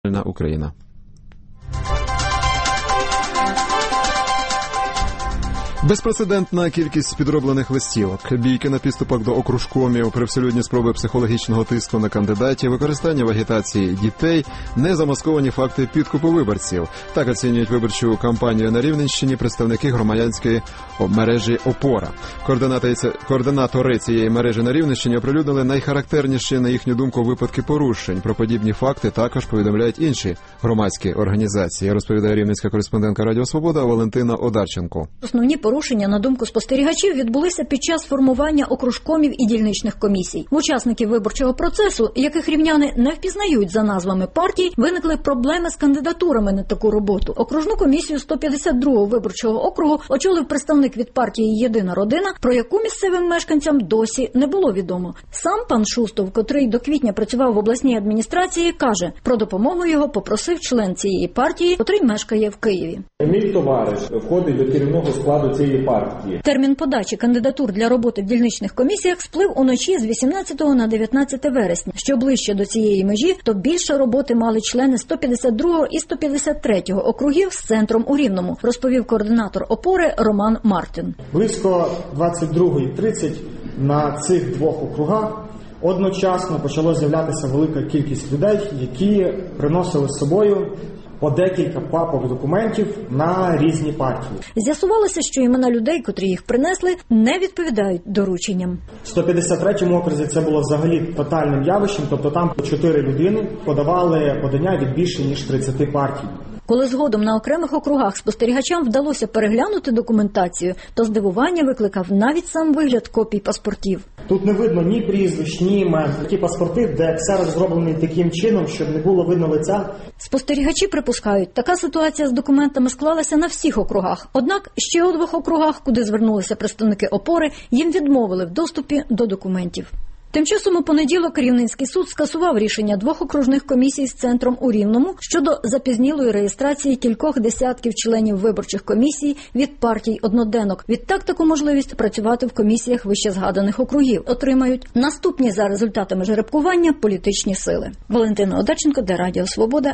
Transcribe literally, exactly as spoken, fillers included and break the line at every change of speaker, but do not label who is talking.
Україна. Безпрецедентна кількість підроблених листівок, бійки на підступах до окружкомів, привселюдні спроби психологічного тиску на кандидатів, використання в агітації дітей, незамасковані факти підкупу виборців. Так оцінюють виборчу кампанію на Рівненщині представники громадянської мережі «Опора». Координатори цієї мережі на Рівненщині оприлюднили найхарактерніші, на їхню думку, випадки порушень. Про подібні факти також повідомляють інші громадські організації, розповідає рівненська кореспондентка Радіо Свобода Валентина Одарченко.
Основні порушення, на думку спостерігачів, відбулися під час формування окружкомів і дільничних комісій. В учасників виборчого процесу, яких рівняни не впізнають за назвами партій, виникли проблеми з кандидатурами на таку роботу. Окружну комісію сто п'ятдесят другого виборчого округу очолив представник від партії «Єдина родина», про яку місцевим мешканцям досі не було відомо. Сам пан Шустов, котрий до квітня працював в обласній адміністрації, каже, про допомогу його попросив член цієї партії, котрий мешкає в Києві.
Мій товариш входить до керівного складу цієї партії.
Термін подачі кандидатур для роботи в дільничних комісіях сплив уночі з вісімнадцятого на дев'ятнадцяте вересня. Що ближче до цієї межі, то більше роботи мали члени сто п'ятдесят другого і сто п'ятдесят третього округів з центром у Рівному, розповів координатор «Опори» Роман Мартин.
Близько двадцять другої тридцять на цих двох округах одночасно почало з'являтися велика кількість людей, які приносили з собою по декілька папок документів на різні партії.
З'ясувалося, що імена людей, котрі їх принесли, не відповідають дорученням.
В сто п'ятдесят третьому окрузі це було взагалі тотальним явищем, тобто там чотири людини подавали подання від більше ніж тридцяти партій.
Коли згодом на окремих округах спостерігачам вдалося переглянути документацію, то здивування викликав навіть сам вигляд копій паспортів.
Тут не видно ні прізвищ, ні імен. Такі паспорти, де ксерокс зроблений таким чином, щоб не було видно лиця.
Спостерігачі припускають, така ситуація з документами склалася на всіх округах. Однак ще у двох округах, куди звернулися представники «Опори», їм відмовили в доступі до документів. Тим часом у понеділок Рівненський суд скасував рішення двох окружних комісій з центром у Рівному щодо запізнілої реєстрації кількох десятків членів виборчих комісій від партій одноденок. Відтак таку можливість працювати в комісіях вищезгаданих округів отримають наступні за результатами жеребкування політичні сили. Валентина Одарченко, для Радіо Свобода.